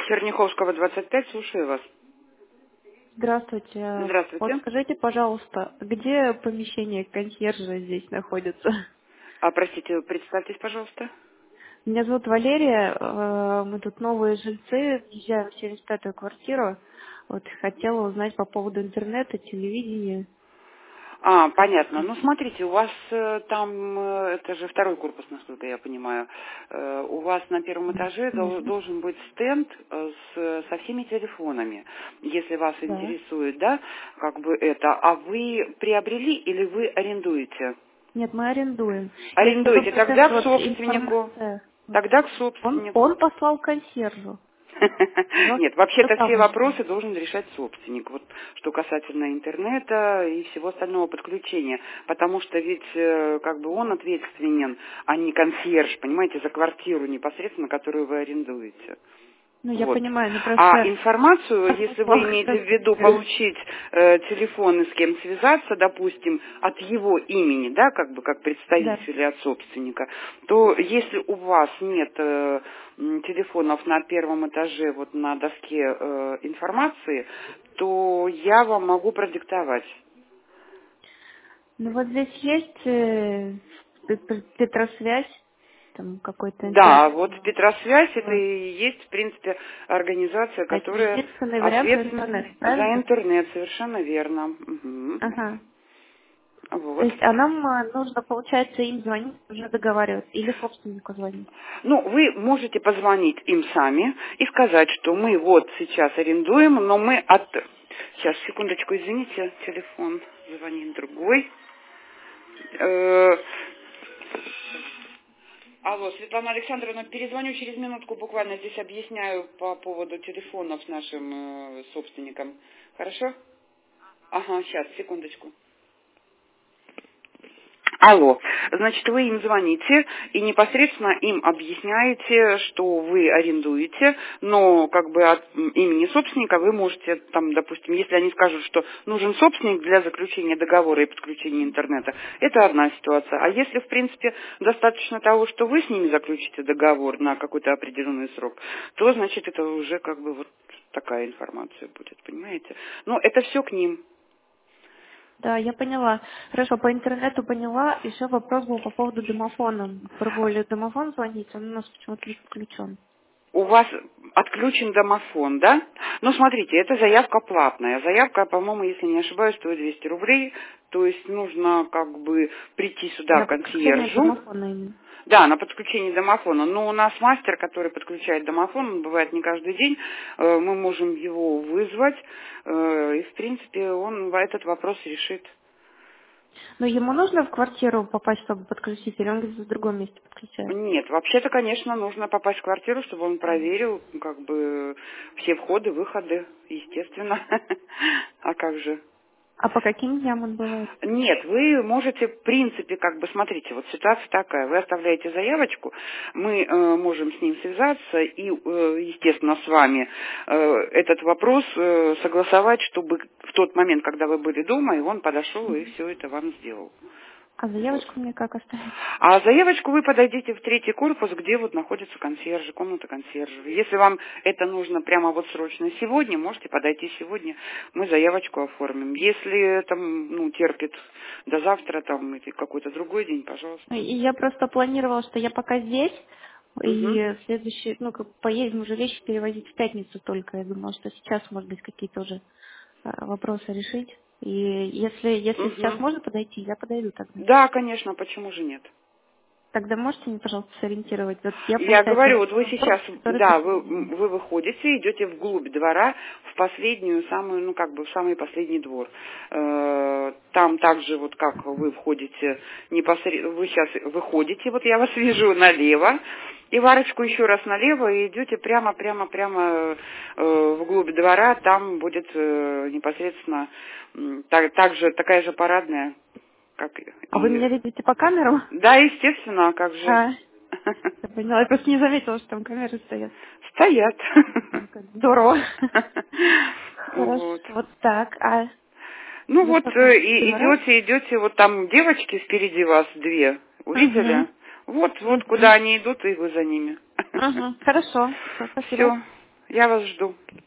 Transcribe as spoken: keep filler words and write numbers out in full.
Черняховского, двадцать пять, слушаю вас. Здравствуйте. Вот Здравствуйте. скажите, пожалуйста, где помещение консьержа здесь находится? А, простите, представьтесь, пожалуйста. Меня зовут Валерия. э, Мы тут новые жильцы, въезжаем в семьдесят пятую квартиру. Вот хотела узнать по поводу интернета, телевидения. А, понятно. Ну, смотрите, у вас э, там, э, это же второй корпус, насколько я понимаю, Э, у вас на первом этаже дол- Конечно. должен быть стенд э, с, со всеми телефонами, если вас Да. интересует, да, как бы это. А вы приобрели или вы арендуете? Нет, мы арендуем. Я не сто Арендуете, тогда процентов к вот собственнику. информация. Вот. Тогда к Он, собственнику. он послал консьержу. Вот Нет, что вообще-то все там нужно? вопросы должен решать собственник. Вот что касательно интернета и всего остального подключения. Потому что ведь э, как бы он ответственен, а не консьерж, понимаете, за квартиру непосредственно, которую вы арендуете. Ну, я Вот. понимаю, но А просто информацию, если вы послал имеете в виду консьержу. получить э, телефон и с кем связаться, допустим, от его имени, да, как бы как Да. представителя от собственника, то если у вас нет э, м, телефонов на первом этаже, вот на доске э, информации, то я вам могу продиктовать. Ну вот здесь есть э, пет- Петросвязь, там какой-то Да, интернет. вот Петросвязь это Вот. и есть, в принципе, организация, Это которая единственный вариант в ответственна интернет, за правильно? интернет, совершенно верно. Мгм. Ага. То Вот. есть, а нам э, нужно, получается, им звонить, уже договариваться, или собственнику звонить. Ну, вы можете позвонить им сами и сказать, что мы вот сейчас арендуем, но мы от... Сейчас, секундочку, извините, телефон звонит другой. Э, Алло, Светлана Александровна, перезвоню через минутку, буквально здесь объясняю по поводу телефонов с нашим э, собственником. Хорошо? Ага, сейчас, секундочку. Алло, значит, вы им звоните и непосредственно им объясняете, что вы арендуете, но как бы от м, имени собственника вы можете, там, допустим, если они скажут, что нужен собственник для заключения договора и подключения интернета, это одна ситуация. А если, в принципе, достаточно того, что вы с ними заключите договор на какой-то определенный срок, то, значит, это уже как бы вот такая информация будет, понимаете? Но это все к ним. Да, я поняла. Хорошо, по интернету поняла. Еще вопрос был по поводу домофона. Пробовали домофон звонить, он у нас почему-то не подключен. У вас отключен домофон, да? Ну, смотрите, это заявка платная. Заявка, по-моему, если не ошибаюсь, стоит двести рублей. То есть нужно как бы прийти сюда На к подключение консьержу. домофона именно. Да, на подключение домофона. Но у нас мастер, который подключает домофон, он бывает не каждый день. Э, Мы можем его вызвать. э, И, в принципе, он этот вопрос решит. Но ему нужно в квартиру попасть, чтобы подключить, или он где-то в другом месте подключает? Нет, вообще-то, конечно, нужно попасть в квартиру, чтобы он проверил, как бы, все входы, выходы, естественно. А как же? А по каким дням он бывает? Нет, вы можете, в принципе, как бы, смотрите, вот ситуация такая, вы оставляете заявочку, мы э, можем с ним связаться и, э, естественно, с вами э, этот вопрос э, согласовать, чтобы в тот момент, когда вы были дома, и он подошел и все это вам сделал. А Вот. заявочку мне как оставить? А заявочку вы подойдите в третий корпус, где вот находится консьержи, комната консьержа. Если вам это нужно прямо вот срочно сегодня, можете подойти сегодня, мы заявочку оформим. Если там, ну, терпит до завтра там или какой-то другой день, пожалуйста. И я просто планировала, что я пока здесь, Угу. и в следующий, ну, как поедем уже вещи перевозить в пятницу только. Я думала, что сейчас, может быть, какие-то уже а, вопросы решить. И если, если сейчас Угу. можно подойти, я подойду тогда. Да, конечно, почему же нет? Тогда можете мне, пожалуйста, сориентировать? Вот я, Я получается, говорю, нахожусь вот в вы том сейчас, корпусе, который да, вы, посередине. вы выходите, идете вглубь двора, в последнюю, самую, ну, как бы, в самый последний двор. Э, Там также, вот как вы входите непосредственно, вы сейчас выходите, вот я вас вижу налево, и в арочку еще раз налево, и идете прямо, прямо, прямо э, вглубь двора, там будет э, непосредственно м, так, также такая же парадная, как А вы и... меня видите по камерам? Да, естественно, а как же... А, я поняла. Я просто не заметила, что там камеры стоят. Стоят. Ну, как здорово. Хорошо. Вот. Вот так. А Ну вы вот что, э, вглубь и двора? идете, идете, вот там девочки впереди вас две, Угу. увидели? Вот, вот Угу. куда они идут, и вы за ними. Угу. Хорошо. Все, спасибо. Все. Я вас жду.